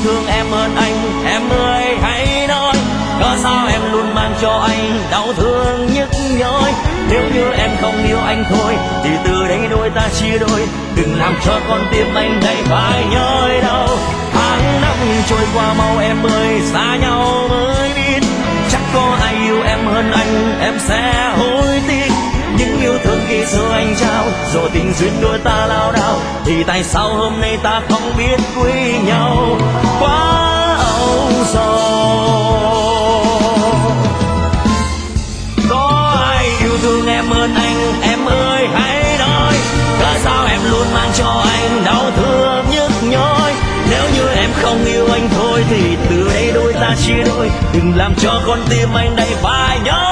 thương em hơn anh, em ơi hãy nói có sao em luôn mang cho anh đau thương nhức nhối. Nếu như em không yêu anh thôi thì từ đây đôi ta chia đôi, đừng làm cho con tim anh đây phải nhói đau. Tháng năm trôi qua mau em ơi, xa nhau mới biết chắc có ai yêu em hơn anh em sẽ hối tiếc. Những yêu thương khi xưa anh trao rồi tình duyên đôi ta lao đao, thì tại sao hôm nay ta không biết quý nhau. Quá âu sầu. Có ai yêu thương em hơn anh, em ơi hãy nói cớ sao em luôn mang cho anh đau thương nhức nhối. Nếu như em không yêu anh thôi thì từ đây đôi ta chia đôi, đừng làm cho con tim anh đây phải nhớ.